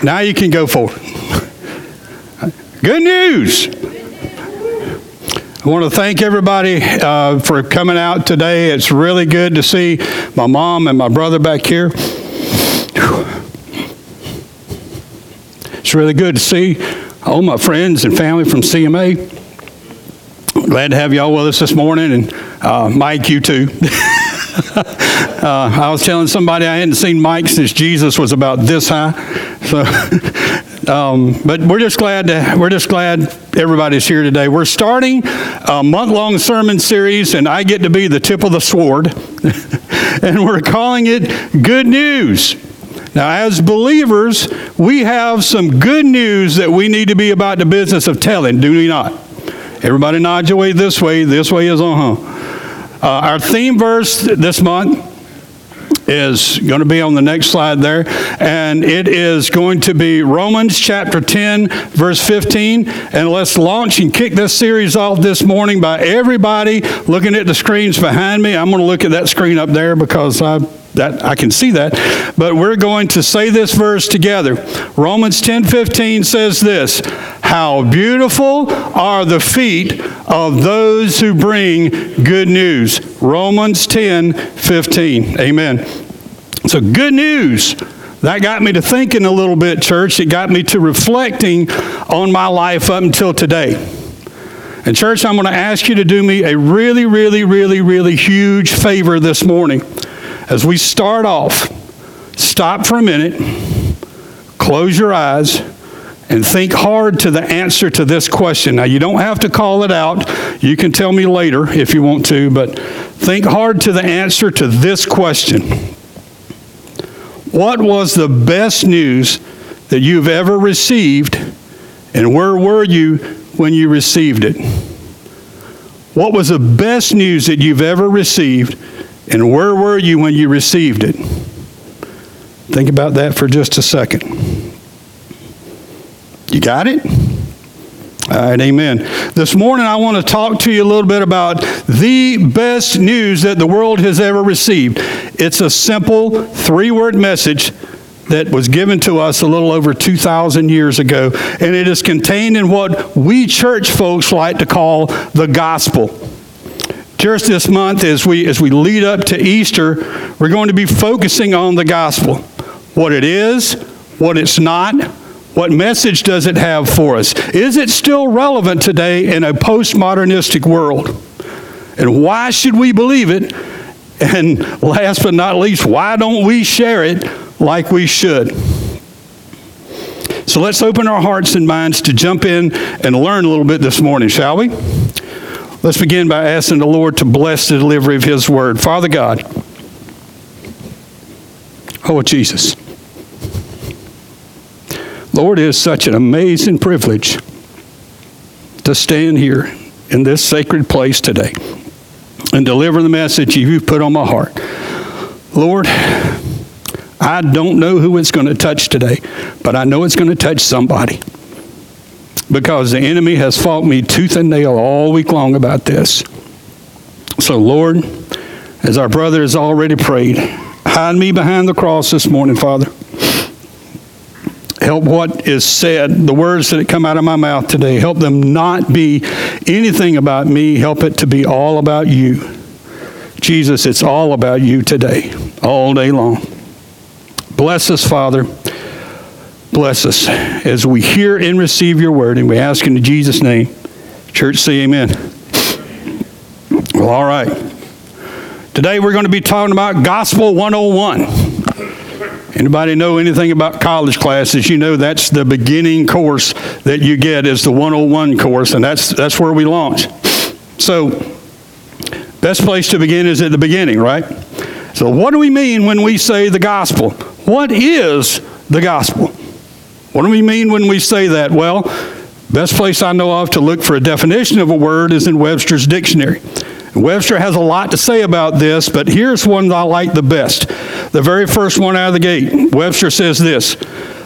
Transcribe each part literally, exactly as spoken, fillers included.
Now you can go forward. Good news. I want to thank everybody uh, for coming out today. It's really good to see my mom and my brother back here. It's really good to see all my friends and family from C M A. Glad to have y'all with us this morning, and uh, Mike, you too. uh, I was telling somebody I hadn't seen Mike since Jesus was about this high. So, um, but we're just glad to, we're just glad everybody's here today. We're starting a month-long sermon series, and I get to be the tip of the sword, and we're calling it Good News. Now, as believers, we have some good news that we need to be about the business of telling, do we not? Everybody nod your way this way. This way is uh-huh. Uh, our theme verse this month is going to be on the next slide there, and it is going to be Romans chapter ten, verse fifteen. And let's launch and kick this series off this morning by everybody looking at the screens behind me. I'm going to look at that screen up there because I that I can see that. But we're going to say this verse together. Romans ten fifteen says this: "How beautiful are the feet of those who bring good news." Romans ten fifteen. Amen. So good news. That got me to thinking a little bit, church. It got me to reflecting on my life up until today. And church, I'm going to ask you to do me a really, really, really, really huge favor this morning. As we start off, stop for a minute, close your eyes, and think hard to the answer to this question. Now, you don't have to call it out. You can tell me later if you want to, but think hard to the answer to this question. What was the best news that you've ever received, and where were you when you received it? What was the best news that you've ever received, and where were you when you received it? Think about that for just a second. You got it? All right, amen. This morning I want to talk to you a little bit about the best news that the world has ever received. It's a simple three-word message that was given to us a little over two thousand years ago, and it is contained in what we church folks like to call the gospel. Church, this month, as we as we lead up to Easter, we're going to be focusing on the gospel. What it is, what it's not, what message does it have for us? Is it still relevant today in a postmodernistic world? And why should we believe it? And last but not least, why don't we share it like we should? So let's open our hearts and minds to jump in and learn a little bit this morning, shall we? Let's begin by asking the Lord to bless the delivery of His word. Father God, oh Jesus, Lord, it is such an amazing privilege to stand here in this sacred place today and deliver the message you've put on my heart. Lord, I don't know who it's going to touch today, but I know it's going to touch somebody, because the enemy has fought me tooth and nail all week long about this. So, Lord, as our brother has already prayed, hide me behind the cross this morning, Father. Help what is said, the words that come out of my mouth today, help them not be anything about me. Help it to be all about you. Jesus, it's all about you today, all day long. Bless us, Father. Bless us as we hear and receive your word, and we ask in Jesus' name. Church, say amen. Well, all right. Today we're going to be talking about Gospel one oh one. Anybody know anything about college classes? You know that's the beginning course that you get is the one oh one course, and that's that's where we launch. So, best place to begin is at the beginning, right? So what do we mean when we say the gospel? What is the gospel? What do we mean when we say that? Well, best place I know of to look for a definition of a word is in Webster's dictionary. Webster has a lot to say about this, but here's one that I like the best. The very first one out of the gate. Webster says this: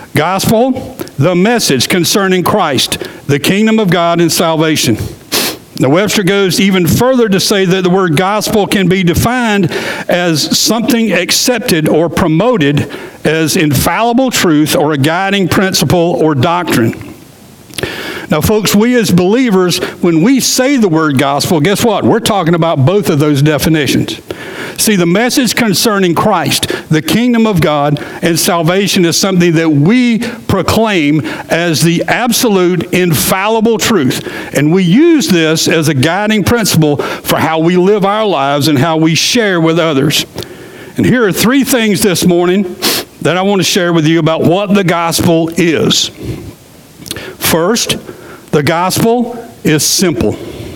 gospel, the message concerning Christ, the kingdom of God and salvation. Now, Webster goes even further to say that the word gospel can be defined as something accepted or promoted as infallible truth or a guiding principle or doctrine. Now, folks, we as believers, when we say the word gospel, guess what? We're talking about both of those definitions. See, the message concerning Christ, the kingdom of God, and salvation is something that we proclaim as the absolute infallible truth. And we use this as a guiding principle for how we live our lives and how we share with others. And here are three things this morning that I want to share with you about what the gospel is. First, the gospel is simple.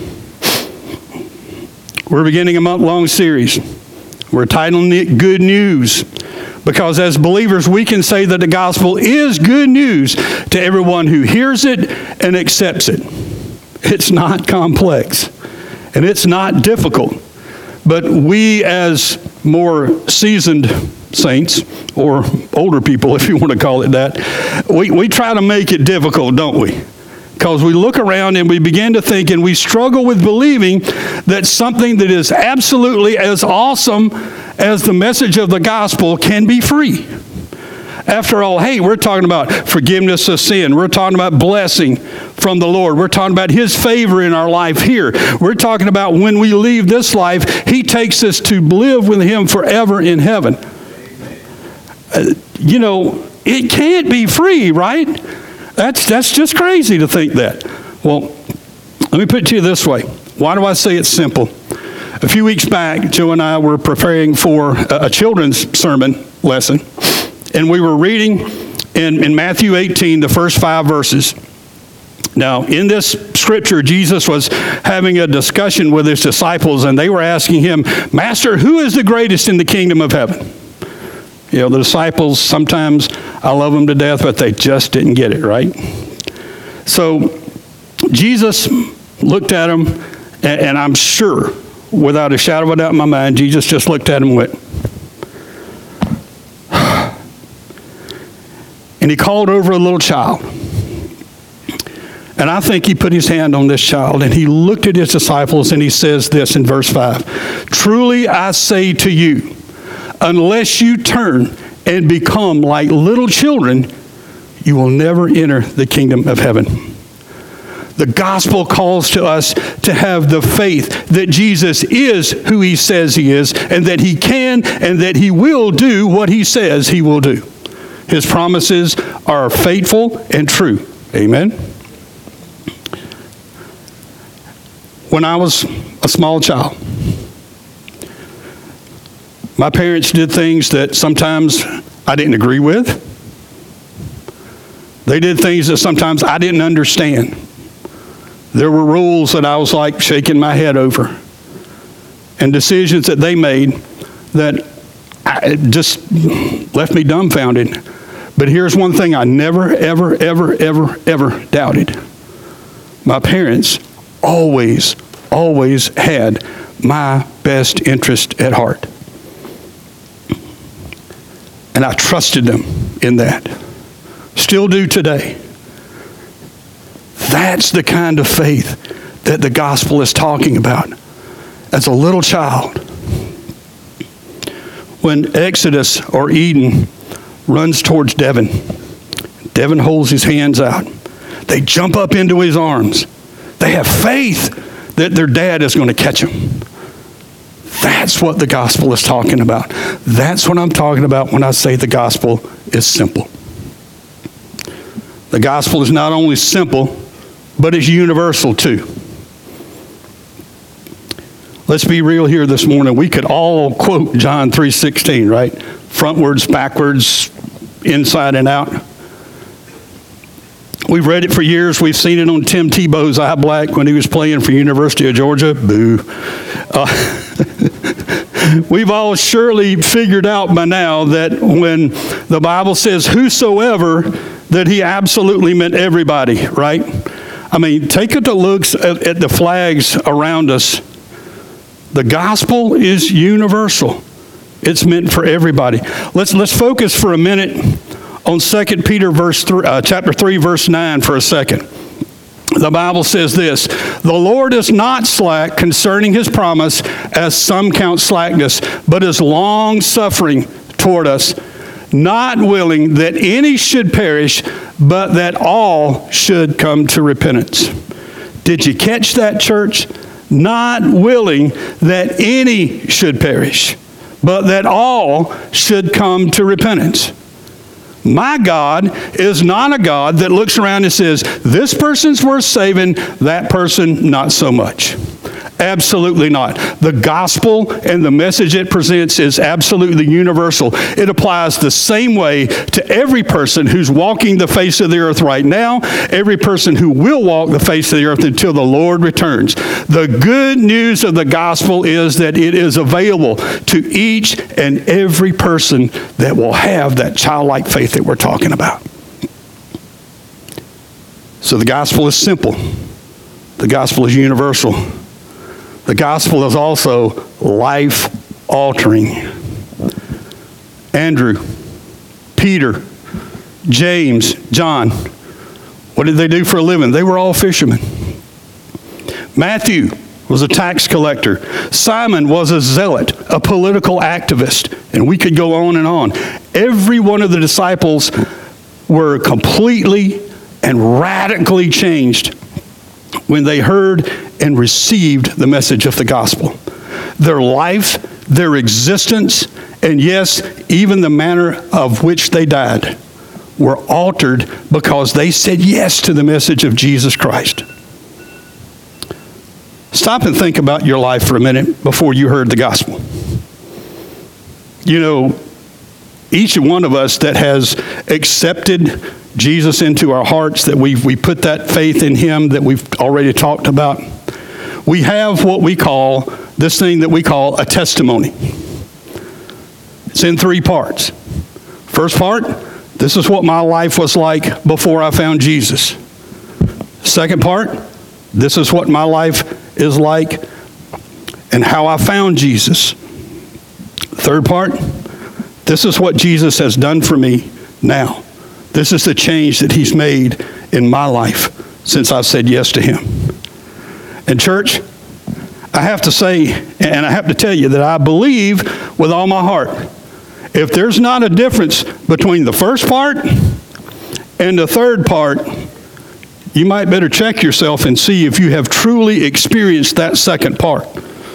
We're beginning a month-long series. We're titling it Good News, because as believers, we can say that the gospel is good news to everyone who hears it and accepts it. It's not complex, and it's not difficult. But we, as more seasoned saints, or older people, if you want to call it that, we, we try to make it difficult, don't we? Because we look around and we begin to think and we struggle with believing that something that is absolutely as awesome as the message of the gospel can be free. After all, hey, we're talking about forgiveness of sin. We're talking about blessing from the Lord. We're talking about His favor in our life here. We're talking about when we leave this life, He takes us to live with Him forever in heaven. Uh, you know, it can't be free, right? That's that's just crazy to think that. Well, let me put it to you this way. Why do I say it's simple? A few weeks back, Joe and I were preparing for a, a children's sermon lesson, and we were reading in, in Matthew eighteen, the first five verses. Now, in this scripture, Jesus was having a discussion with His disciples, and they were asking Him, Master, who is the greatest in the kingdom of heaven? You know, the disciples, sometimes I love them to death, but they just didn't get it, right? So Jesus looked at them, and, and I'm sure, without a shadow of a doubt in my mind, Jesus just looked at them and went, and He called over a little child. And I think He put His hand on this child, and He looked at His disciples, and He says this in verse five, Truly I say to you, unless you turn and become like little children, you will never enter the kingdom of heaven. The gospel calls to us to have the faith that Jesus is who He says He is, and that He can and that He will do what He says He will do. His promises are faithful and true. Amen. When I was a small child, my parents did things that sometimes I didn't agree with. They did things that sometimes I didn't understand. There were rules that I was like shaking my head over, and decisions that they made that I just left me dumbfounded. But here's one thing I never, ever, ever, ever, ever doubted. My parents always, always had my best interest at heart. And I trusted them in that. Still do today. That's the kind of faith that the gospel is talking about. As a little child, when Exodus or Eden runs towards Devin, Devin holds his hands out. They jump up into his arms. They have faith that their dad is going to catch them. That's what the gospel is talking about. That's what I'm talking about when I say the gospel is simple. The gospel is not only simple, but it's universal too. Let's be real here this morning. We could all quote John three sixteen, right? Frontwards, backwards, inside and out. We've read it for years. We've seen it on Tim Tebow's eye black when he was playing for University of Georgia. Boo. Uh, we've all surely figured out by now that when the Bible says whosoever, that He absolutely meant everybody, right? I mean, take a look at, at the flags around us. The gospel is universal. It's meant for everybody. Let's let's focus for a minute on Second Peter verse three, uh, chapter three, verse nine for a second. The Bible says this: the Lord is not slack concerning his promise, as some count slackness, but is long-suffering toward us, not willing that any should perish, but that all should come to repentance. Did you catch that, church? Not willing that any should perish, but that all should come to repentance. My God is not a God that looks around and says, this person's worth saving, that person not so much. Absolutely not. The gospel and the message it presents is absolutely universal. It applies the same way to every person who's walking the face of the earth right now, every person who will walk the face of the earth until the Lord returns. The good news of the gospel is that it is available to each and every person that will have that childlike faith that we're talking about. So the gospel is simple. The gospel is universal. The gospel is also life-altering. Andrew, Peter, James, John, what did they do for a living? They were all fishermen. Matthew was a tax collector. Simon was a zealot, a political activist, and we could go on and on. Every one of the disciples were completely and radically changed when they heard and received the message of the gospel. Their life, their existence, and yes, even the manner of which they died were altered because they said yes to the message of Jesus Christ. Stop and think about your life for a minute before you heard the gospel. You know, each one of us that has accepted Jesus into our hearts, that we've we put that faith in him that we've already talked about, we have what we call, this thing that we call a testimony. It's in three parts. First part, this is what my life was like before I found Jesus. Second part, this is what my life is like and how I found Jesus. Third part, this is what Jesus has done for me now. This is the change that he's made in my life since I've said yes to him. And church, I have to say, and I have to tell you that I believe with all my heart, if there's not a difference between the first part and the third part, you might better check yourself and see if you have truly experienced that second part.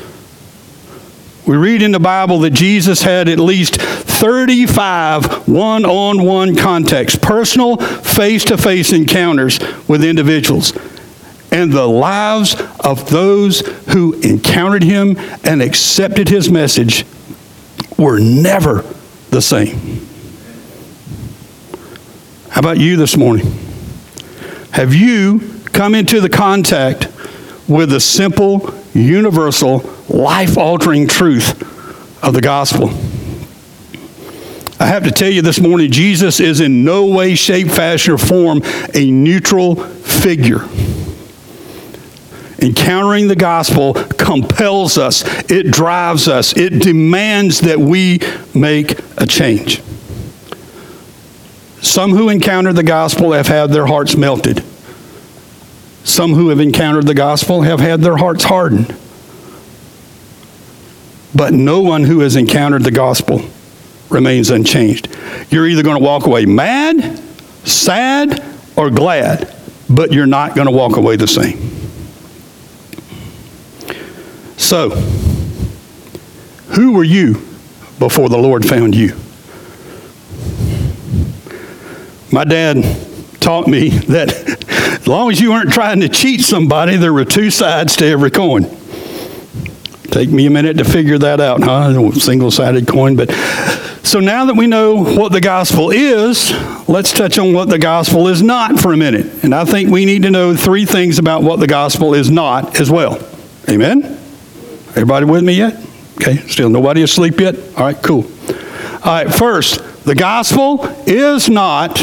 We read in the Bible that Jesus had at least thirty-five one-on-one contacts, personal, face-to-face encounters with individuals. And the lives of those who encountered him and accepted his message were never the same. How about you this morning? Have you come into the contact with the simple, universal, life-altering truth of the gospel? I have to tell you this morning, Jesus is in no way, shape, fashion, or form a neutral figure. Encountering the gospel compels us, it drives us, it demands that we make a change. Some who encounter the gospel have had their hearts melted. Some who have encountered the gospel have had their hearts hardened. But no one who has encountered the gospel remains unchanged. You're either going to walk away mad, sad, or glad, but you're not going to walk away the same. So, who were you before the Lord found you? My dad taught me that as long as you weren't trying to cheat somebody, there were two sides to every coin. Take me a minute to figure that out, huh? Single-sided coin. But so now that we know what the gospel is, let's touch on what the gospel is not for a minute. And I think we need to know three things about what the gospel is not as well. Amen? Everybody with me yet? Okay, still nobody asleep yet? All right, cool. All right, first, the gospel is not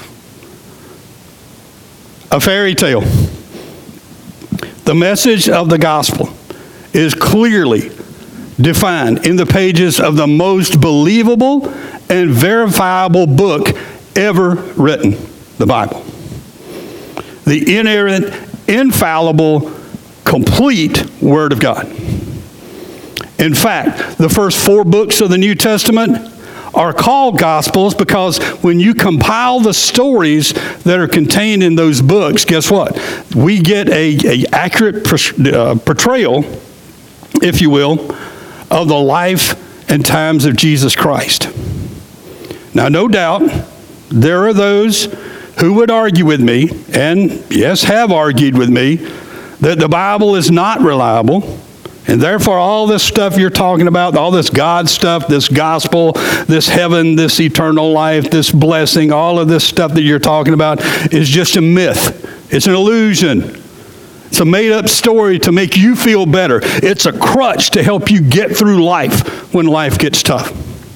a fairy tale. The message of the gospel is clearly defined in the pages of the most believable and verifiable book ever written, the Bible. The inerrant, infallible, complete Word of God. In fact, the first four books of the New Testament are called Gospels because when you compile the stories that are contained in those books, guess what? We get a, a accurate uh, portrayal, if you will, of the life and times of Jesus Christ. Now, no doubt, there are those who would argue with me, and yes, have argued with me, that the Bible is not reliable. And therefore, all this stuff you're talking about, all this God stuff, this gospel, this heaven, this eternal life, this blessing, all of this stuff that you're talking about is just a myth. It's an illusion. It's a made-up story to make you feel better. It's a crutch to help you get through life when life gets tough.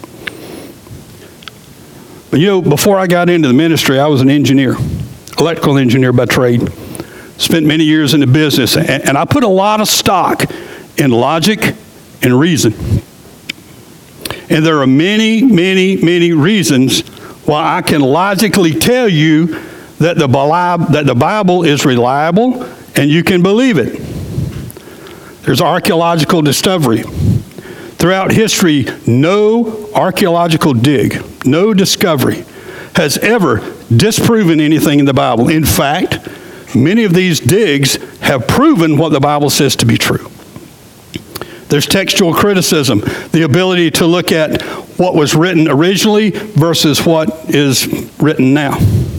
But you know, before I got into the ministry, I was an engineer, electrical engineer by trade. Spent many years in the business, and I put a lot of stock in logic and reason. And there are many, many, many reasons why I can logically tell you that the that the Bible is reliable and you can believe it. There's archaeological discovery. Throughout history, no archaeological dig, no discovery has ever disproven anything in the Bible. In fact, many of these digs have proven what the Bible says to be true. There's textual criticism, the ability to look at what was written originally versus what is written now.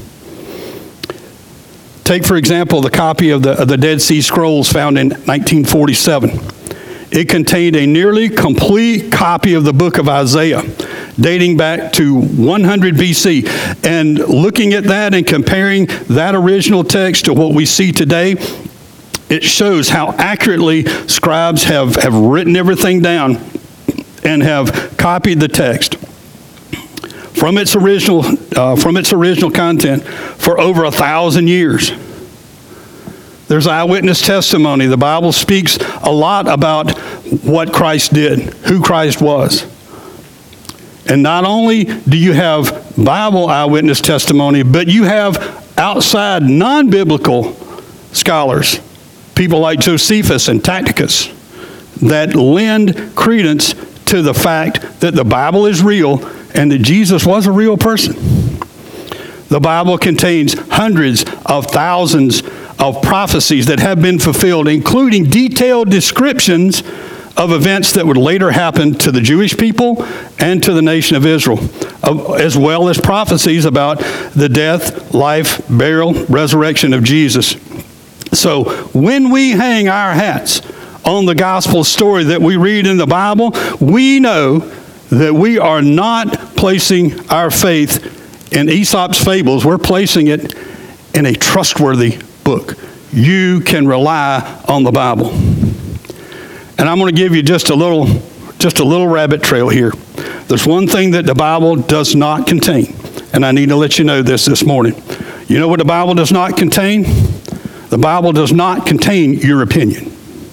Take, for example, the copy of the, of the Dead Sea Scrolls found in nineteen forty-seven. It contained a nearly complete copy of the book of Isaiah, dating back to one hundred B C. And looking at that and comparing that original text to what we see today, it shows how accurately scribes have, have written everything down and have copied the text from its original uh, from its original content for over a thousand years. There's eyewitness testimony. The Bible speaks a lot about what Christ did, who Christ was. And not only do you have Bible eyewitness testimony, but you have outside non-biblical scholars, people like Josephus and Tacitus, that lend credence to the fact that the Bible is real and that Jesus was a real person. The Bible contains hundreds of thousands of prophecies that have been fulfilled, including detailed descriptions of events that would later happen to the Jewish people and to the nation of Israel, as well as prophecies about the death, life, burial, resurrection of Jesus. So when we hang our hats on the gospel story that we read in the Bible, we know that we are not placing our faith in Aesop's fables. We're placing it in a trustworthy book. You can rely on the Bible. And I'm going to give you just a little, just a little rabbit trail here. There's one thing that the Bible does not contain, and I need to let you know this this morning. You know what the Bible does not contain? The Bible does not contain your opinion.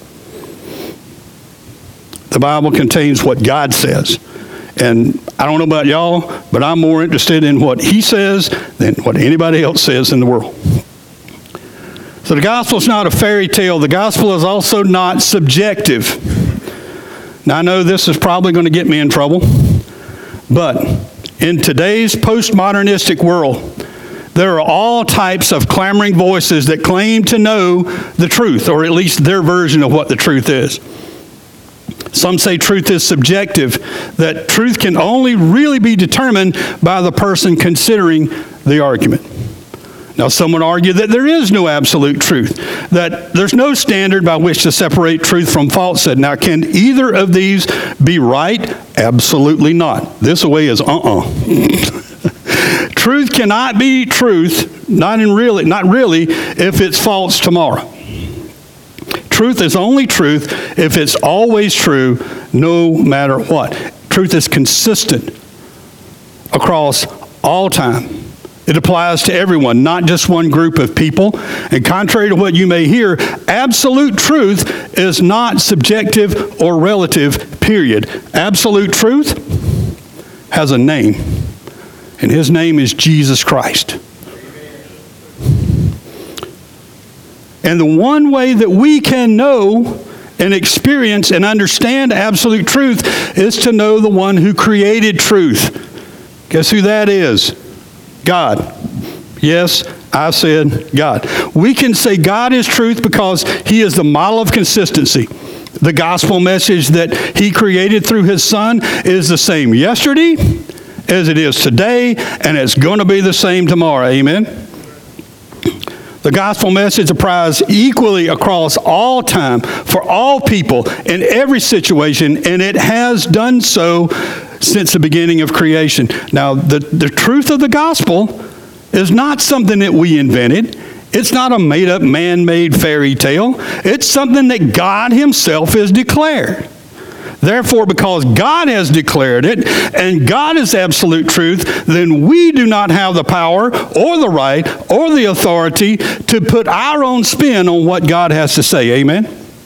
The Bible contains what God says. And I don't know about y'all, but I'm more interested in what He says than what anybody else says in the world. So the gospel is not a fairy tale. The gospel is also not subjective. Now, I know this is probably going to get me in trouble, but in today's postmodernistic world, there are all types of clamoring voices that claim to know the truth, or at least their version of what the truth is. Some say truth is subjective, that truth can only really be determined by the person considering the argument. Now, some would argue that there is no absolute truth, that there's no standard by which to separate truth from falsehood. Now, can either of these be right? Absolutely not. This way is uh-uh. Truth cannot be truth, not in really, not really, if it's false tomorrow. Truth is only truth if it's always true, no matter what. Truth is consistent across all time. It applies to everyone, not just one group of people. And contrary to what you may hear, absolute truth is not subjective or relative, period. Absolute truth has a name, and His name is Jesus Christ. And the one way that we can know and experience and understand absolute truth is to know the one who created truth. Guess who that is? God. Yes, I said God. We can say God is truth because he is the model of consistency. The gospel message that he created through his son is the same yesterday as it is today, and it's going to be the same tomorrow. Amen? The gospel message applies equally across all time, for all people, in every situation, and it has done so since the beginning of creation. Now, the, the truth of the gospel is not something that we invented. It's not a made-up, man-made fairy tale. It's something that God himself has declared. Therefore, because God has declared it, and God is absolute truth, then we do not have the power or the right or the authority to put our own spin on what God has to say. Amen?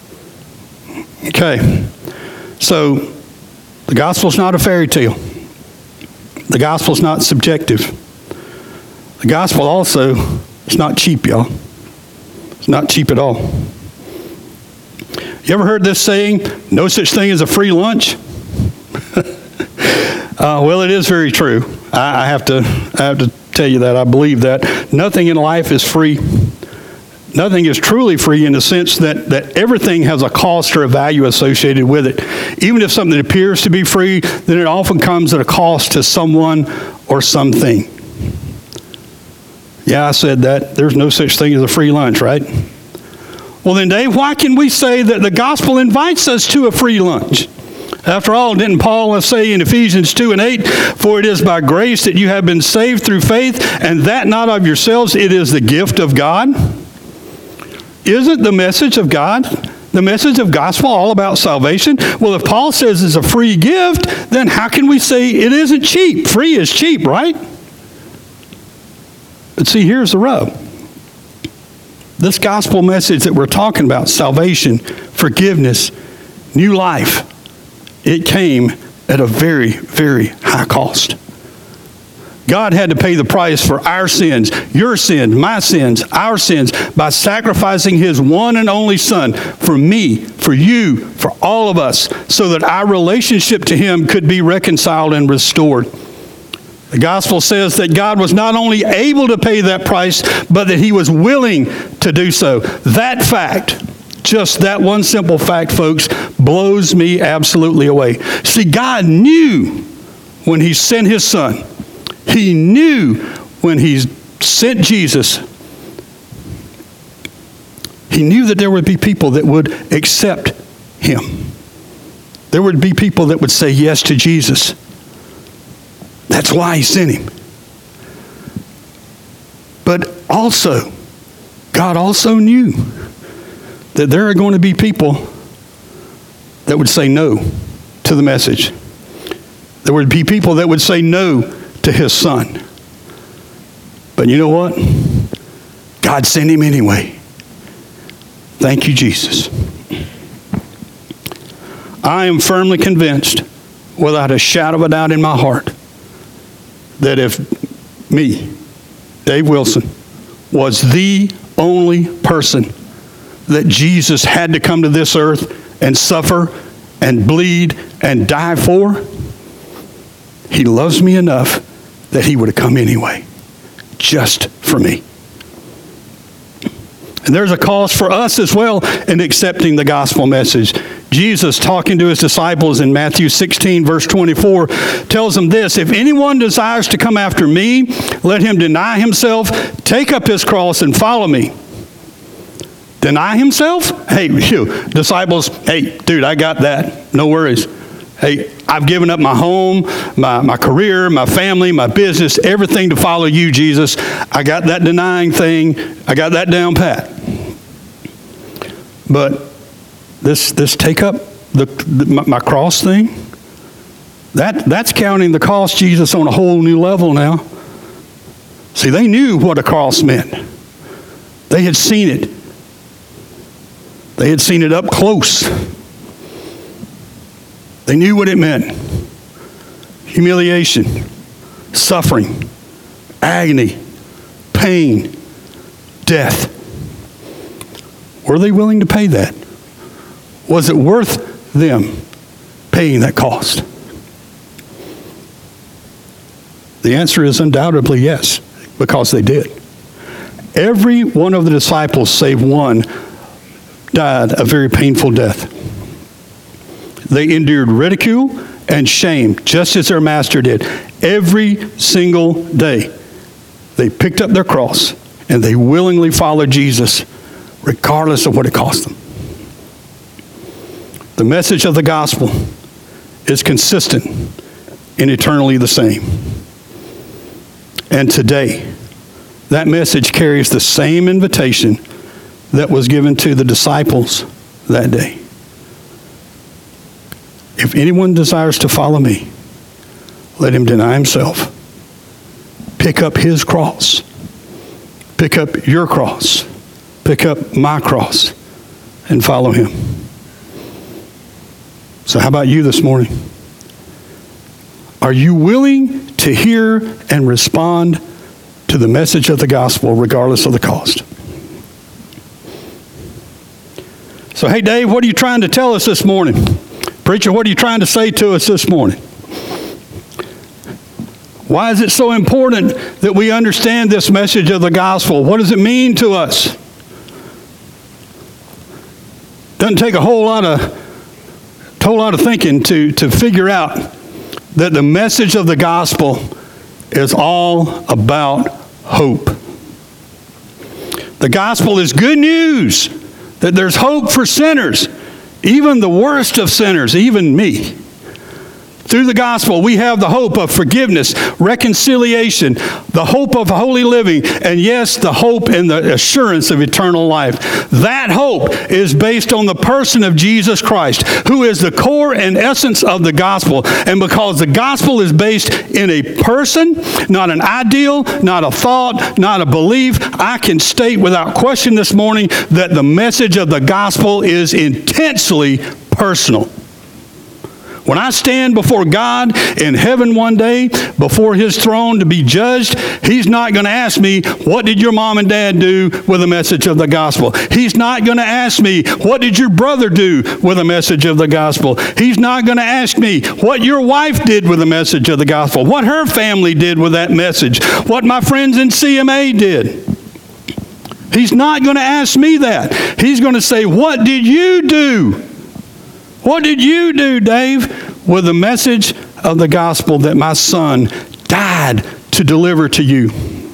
Okay. So, the gospel's not a fairy tale. The gospel's not subjective. The gospel also is not cheap, y'all. It's not cheap at all. You ever heard this saying, no such thing as a free lunch? uh, well, it is very true. I, I, have to, I have to tell you that. I believe that. Nothing in life is free. Nothing is truly free in the sense that, that everything has a cost or a value associated with it. Even if something appears to be free, then it often comes at a cost to someone or something. Yeah, I said that. There's no such thing as a free lunch, right? Well then, Dave, why can we say that the gospel invites us to a free lunch? After all, didn't Paul say in Ephesians two and eight, for it is by grace that you have been saved through faith, and that not of yourselves, it is the gift of God? Isn't the message of God, the message of gospel, all about salvation? Well, if Paul says it's a free gift, then how can we say it isn't cheap? Free is cheap, right? But see, here's the rub. This gospel message that we're talking about, salvation, forgiveness, new life, it came at a very, very high cost. God had to pay the price for our sins, your sins, my sins, our sins, by sacrificing his one and only son for me, for you, for all of us, so that our relationship to him could be reconciled and restored. The gospel says that God was not only able to pay that price, but that he was willing to do so. That fact, just that one simple fact, folks, blows me absolutely away. See, God knew when he sent his son. He knew when he sent Jesus. He knew that there would be people that would accept him. There would be people that would say yes to Jesus. That's why he sent him. But also, God also knew that there are going to be people that would say no to the message. There would be people that would say no to his son. But you know what? God sent him anyway. Thank you, Jesus. I am firmly convinced, without a shadow of a doubt in my heart, that if me, Dave Wilson, was the only person that Jesus had to come to this earth and suffer and bleed and die for, he loves me enough that he would have come anyway, just for me. And there's a cost for us as well in accepting the gospel message. Jesus, talking to his disciples in Matthew sixteen, verse twenty-four, tells them this: if anyone desires to come after me, let him deny himself, take up his cross, and follow me. Deny himself? Hey, you disciples, hey, dude, I got that. No worries. Hey, I've given up my home, my, my career, my family, my business, everything to follow you, Jesus. I got that denying thing. I got that down pat. But this this take up the, the my, my cross thing, that that's counting the cost, Jesus, on a whole new level now. See, they knew what a cross meant. They had seen it. They had seen it up close. They knew what it meant. Humiliation, suffering, agony, pain, death. Were they willing to pay that? Was it worth them paying that cost? The answer is undoubtedly yes, because they did. Every one of the disciples, save one, died a very painful death. They endured ridicule and shame, just as their master did. Every single day, they picked up their cross and they willingly followed Jesus, regardless of what it cost them. The message of the gospel is consistent and eternally the same. And today, that message carries the same invitation that was given to the disciples that day. If anyone desires to follow me, let him deny himself. Pick up his cross. Pick up your cross. Pick up my cross and follow him. So how about you this morning? Are you willing to hear and respond to the message of the gospel regardless of the cost? So, hey, Dave, what are you trying to tell us this morning? Preacher, what are you trying to say to us this morning? Why is it so important that we understand this message of the gospel? What does it mean to us? Doesn't take a whole lot of, whole lot of thinking to, to figure out that the message of the gospel is all about hope. The gospel is good news that there's hope for sinners, even the worst of sinners, even me. Through the gospel, we have the hope of forgiveness, reconciliation, the hope of holy living, and yes, the hope and the assurance of eternal life. That hope is based on the person of Jesus Christ, who is the core and essence of the gospel. And because the gospel is based in a person, not an ideal, not a thought, not a belief, I can state without question this morning that the message of the gospel is intensely personal. When I stand before God in heaven one day, before his throne to be judged, he's not going to ask me, what did your mom and dad do with the message of the gospel? He's not going to ask me, what did your brother do with the message of the gospel? He's not going to ask me, what your wife did with the message of the gospel, what her family did with that message, what my friends in C M A did. He's not going to ask me that. He's going to say, what did you do? What did you do, Dave, with the message of the gospel that my son died to deliver to you?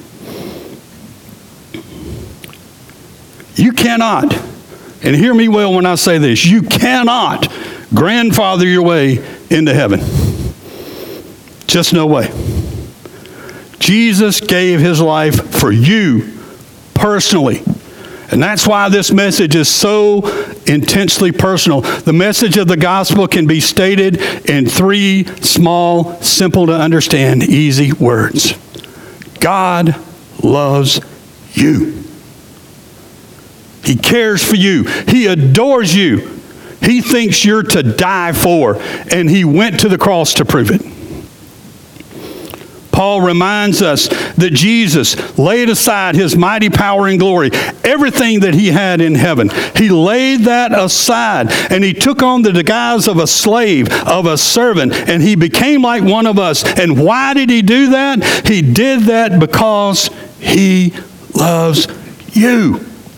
You cannot, and hear me well when I say this, you cannot grandfather your way into heaven. Just no way. Jesus gave his life for you personally. And that's why this message is so intensely personal. The message of the gospel can be stated in three small, simple to understand, easy words. God loves you. He cares for you. He adores you. He thinks you're to die for, and he went to the cross to prove it. Paul reminds us that Jesus laid aside his mighty power and glory, everything that he had in heaven. He laid that aside, and he took on the guise of a slave, of a servant, and he became like one of us. And why did he do that? He did that because he loves you.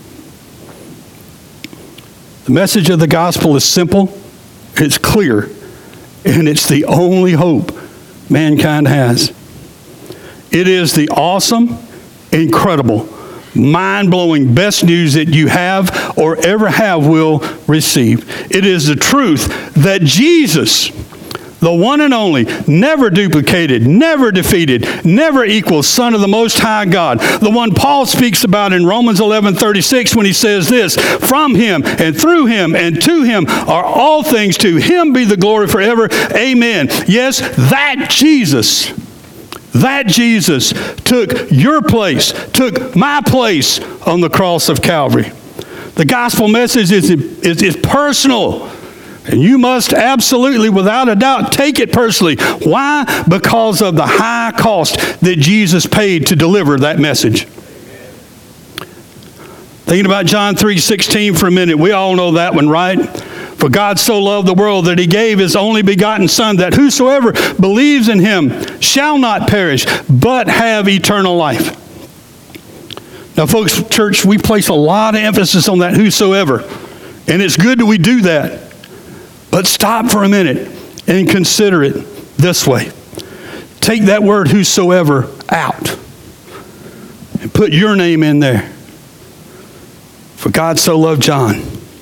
The message of the gospel is simple, it's clear, and it's the only hope mankind has. It is the awesome, incredible, mind-blowing best news that you have or ever have will receive. It is the truth that Jesus, the one and only, never duplicated, never defeated, never equals Son of the Most High God. The one Paul speaks about in Romans eleven thirty-six when he says this, from him and through him and to him are all things, to him be the glory forever. Amen. Yes, that Jesus, that Jesus took your place, took my place on the cross of Calvary. The gospel message is, is, is personal. And you must absolutely, without a doubt, take it personally. Why? Because of the high cost that Jesus paid to deliver that message. Thinking about John three sixteen for a minute. We all know that one, right? For God so loved the world that he gave his only begotten Son, that whosoever believes in him shall not perish, but have eternal life. Now, folks, church, we place a lot of emphasis on that whosoever. And it's good that we do that. But stop for a minute and consider it this way. Take that word whosoever out and put your name in there. For God so loved John.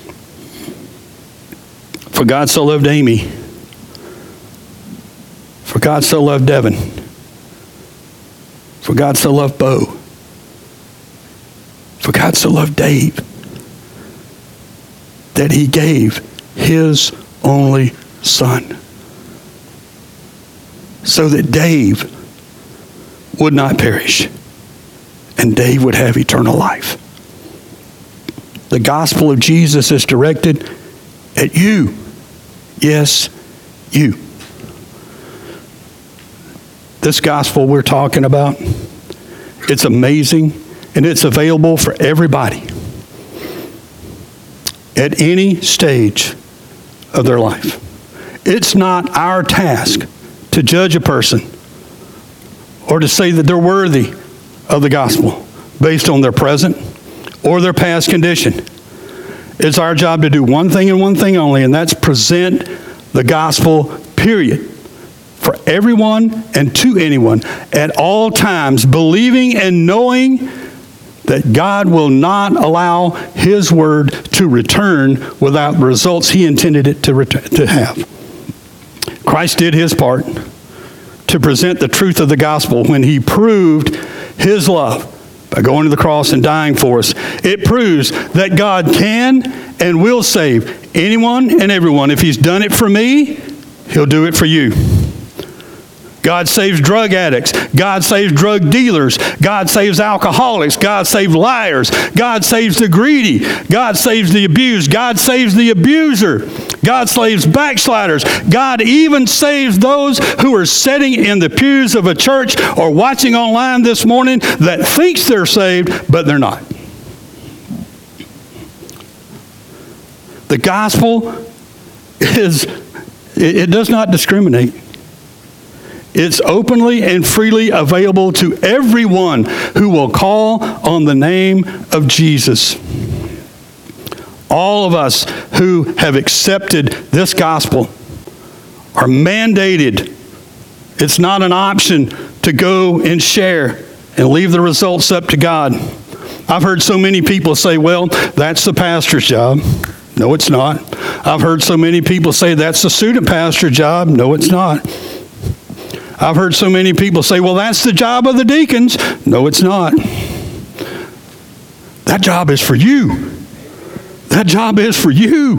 For God so loved Amy. For God so loved Devin. For God so loved Bo. For God so loved Dave that he gave his only Son, so that Dave would not perish and Dave would have eternal life. The gospel of Jesus is directed at you. Yes, you. This gospel we're talking about, it's amazing and it's available for everybody at any stage of their life. It's not our task to judge a person or to say that they're worthy of the gospel based on their present or their past condition. It's our job to do one thing and one thing only, and that's present the gospel, period, for everyone and to anyone at all times, believing and knowing that God will not allow his word to return without the results he intended it to, ret- to have. Christ did his part to present the truth of the gospel when he proved his love by going to the cross and dying for us. It proves that God can and will save anyone and everyone. If he's done it for me, he'll do it for you. God saves drug addicts. God saves drug dealers. God saves alcoholics. God saves liars. God saves the greedy. God saves the abused. God saves the abuser. God saves backsliders. God even saves those who are sitting in the pews of a church or watching online this morning that thinks they're saved, but they're not. The gospel is, it, it does not discriminate. It's openly and freely available to everyone who will call on the name of Jesus. All of us who have accepted this gospel are mandated. It's not an option to go and share and leave the results up to God. I've heard so many people say, well, that's the pastor's job. No, it's not. I've heard so many people say that's the student pastor's job. No, it's not. I've heard so many people say, well, that's the job of the deacons. No, it's not. That job is for you. That job is for you.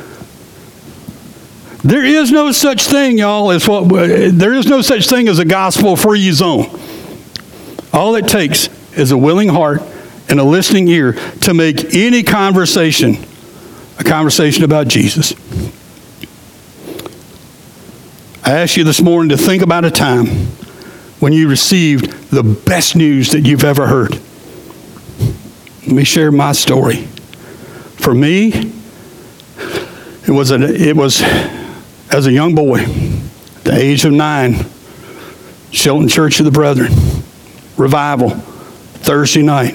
There is no such thing, y'all, as what there is no such thing as a gospel-free zone. All it takes is a willing heart and a listening ear to make any conversation a conversation about Jesus. I ask you this morning to think about a time when you received the best news that you've ever heard. Let me share my story. For me, it was, a, it was as a young boy, at the age of nine, Shelton Church of the Brethren, revival, Thursday night.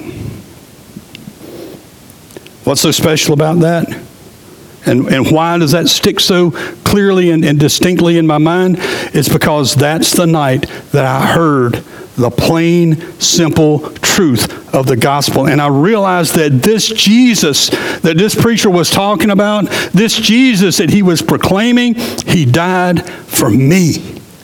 What's so special about that? And, and why does that stick so clearly and, and distinctly in my mind? It's because that's the night that I heard the plain, simple truth of the gospel. And I realized that this Jesus that this preacher was talking about, this Jesus that he was proclaiming, he died for me.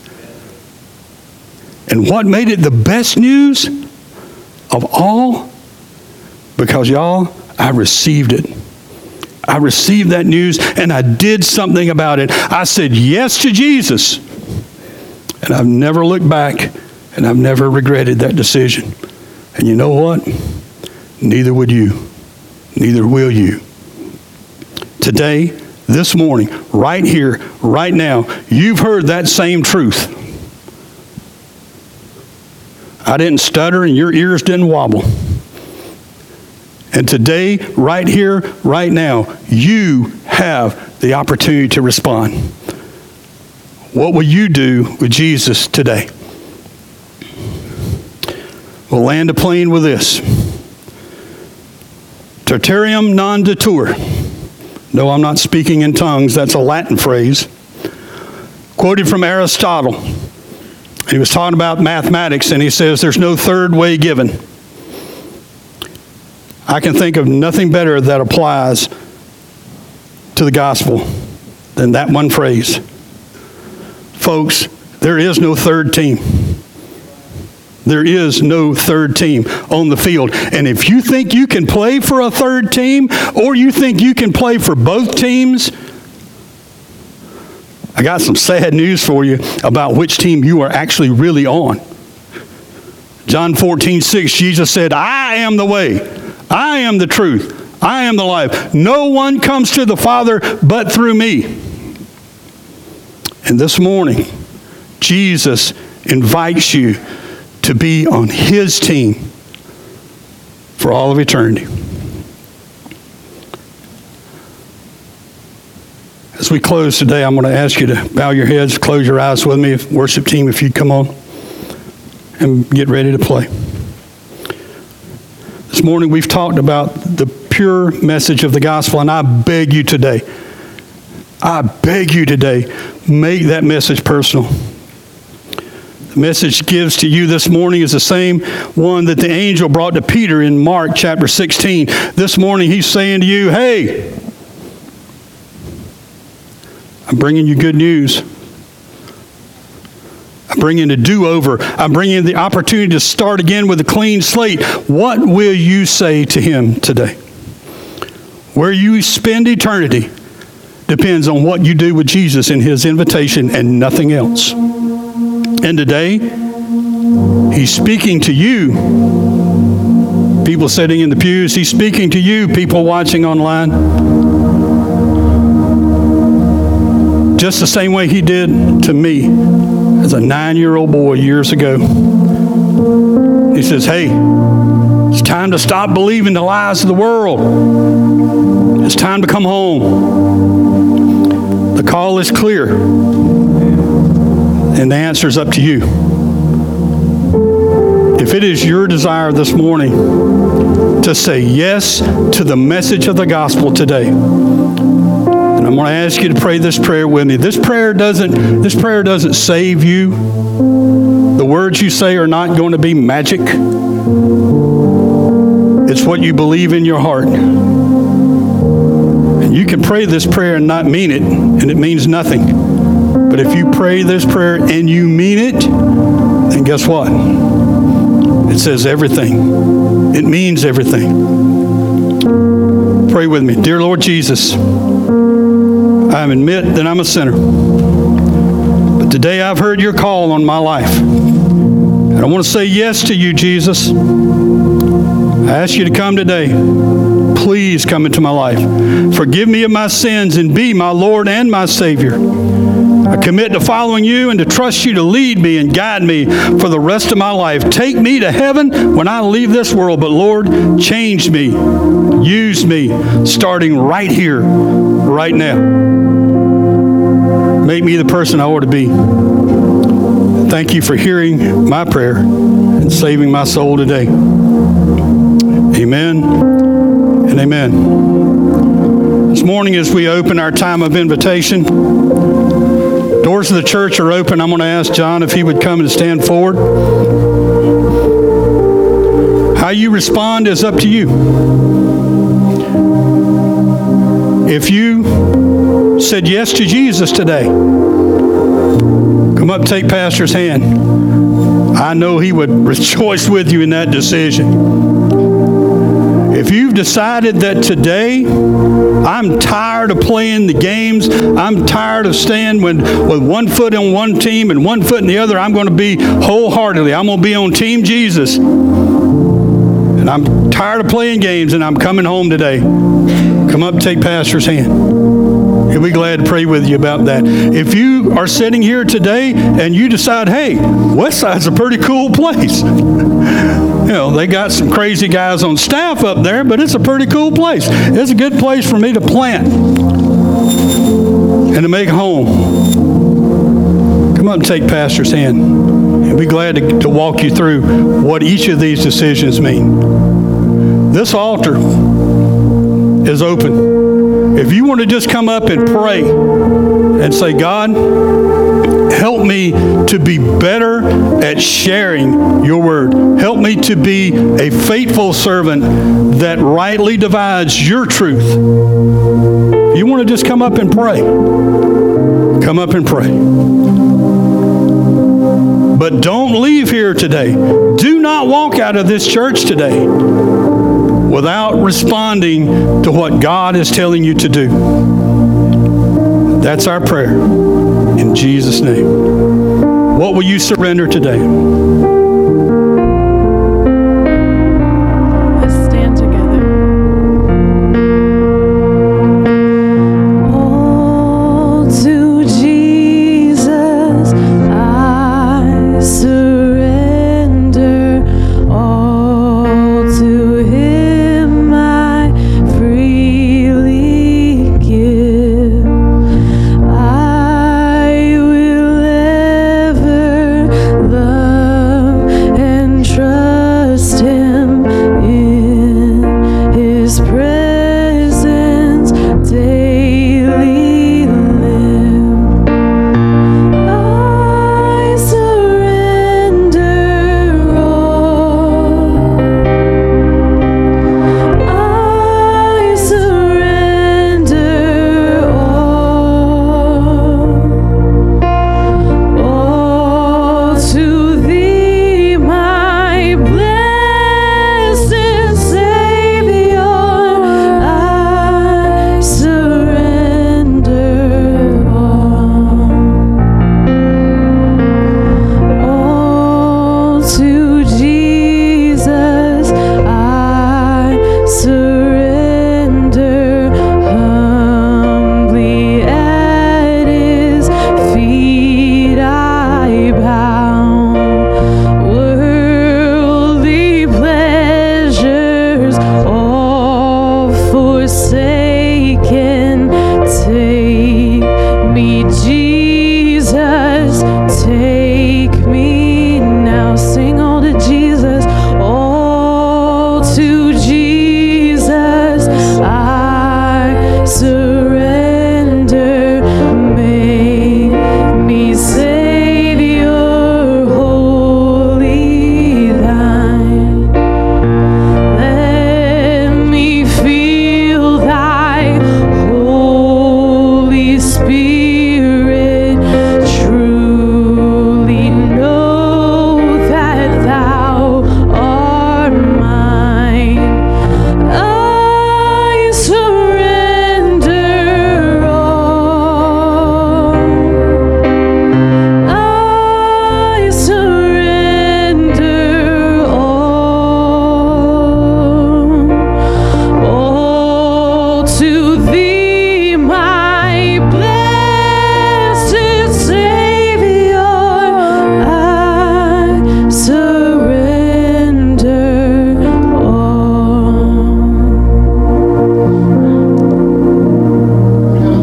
And what made it the best news of all? Because, y'all, I received it. I received that news and I did something about it. I said yes to Jesus. And I've never looked back and I've never regretted that decision. And you know what? Neither would you. Neither will you. Today, this morning, right here, right now, you've heard that same truth. I didn't stutter and your ears didn't wobble. And today, right here, right now, you have the opportunity to respond. What will you do with Jesus today? We'll land a plane with this. Tertium non datur. No, I'm not speaking in tongues. That's a Latin phrase. Quoted from Aristotle. He was talking about mathematics, and he says there's no third way given. I can think of nothing better that applies to the gospel than that one phrase. Folks, there is no third team. There is no third team on the field. And if you think you can play for a third team, or you think you can play for both teams, I got some sad news for you about which team you are actually really on. John fourteen six, Jesus said, I am the way, I am the truth, I am the life. No one comes to the Father but through me. And this morning, Jesus invites you to be on his team for all of eternity. As we close today, I'm going to ask you to bow your heads, close your eyes with me. Worship team, if you'd come on and get ready to play. This morning we've talked about the pure message of the gospel, and I beg you today, I beg you today, make that message personal. The message gives to you this morning is the same one that the angel brought to Peter in Mark chapter sixteen. This morning he's saying to you, hey, I'm bringing you good news. I'm bringing a do-over. I'm bringing the opportunity to start again with a clean slate. What will you say to him today? Where you spend eternity depends on what you do with Jesus in his invitation and nothing else. And today, he's speaking to you, people sitting in the pews. He's speaking to you, people watching online. Just the same way he did to me as a nine-year-old boy years ago. He says, hey, it's time to stop believing the lies of the world. It's time to come home. The call is clear. And the answer is up to you. If it is your desire this morning to say yes to the message of the gospel today, and I'm going to ask you to pray this prayer with me. This prayer doesn't, this prayer doesn't save you. The words you say are not going to be magic. It's what you believe in your heart. And you can pray this prayer and not mean it, and it means nothing. But if you pray this prayer and you mean it, then guess what? It says everything. It means everything. Pray with me. Dear Lord Jesus, I admit that I'm a sinner. But today I've heard your call on my life. And I want to say yes to you, Jesus. I ask you to come today. Please come into my life. Forgive me of my sins and be my Lord and my Savior. I commit to following you and to trust you to lead me and guide me for the rest of my life. Take me to heaven when I leave this world. But Lord, change me. Use me starting right here, right now. Make me the person I ought to be. Thank you for hearing my prayer and saving my soul today. Amen and amen. This morning as we open our time of invitation, doors of the church are open. I'm going to ask John if he would come and stand forward. How you respond is up to you. If you said yes to Jesus today, come up, take Pastor's hand. I know he would rejoice with you in that decision. If you've decided that today, I'm tired of playing the games, I'm tired of staying with, with one foot on one team and one foot in the other, I'm going to be wholeheartedly, I'm going to be on Team Jesus. And I'm tired of playing games and I'm coming home today. Come up, take Pastor's hand. He'll be glad to pray with you about that. If you are sitting here today and you decide, hey, Westside's a pretty cool place. know, they got some crazy guys on staff up there, but it's a pretty cool place. It's a good place for me to plant and to make a home. Come up and take Pastor's hand. And be glad to, to walk you through what each of these decisions mean. This altar is open. If you want to just come up and pray and say, God, help me to be better at sharing your word. Help me to be a faithful servant that rightly divides your truth. If you want to just come up and pray, come up and pray. But don't leave here today. Do not walk out of this church today without responding to what God is telling you to do. That's our prayer. In Jesus' name. What will you surrender today?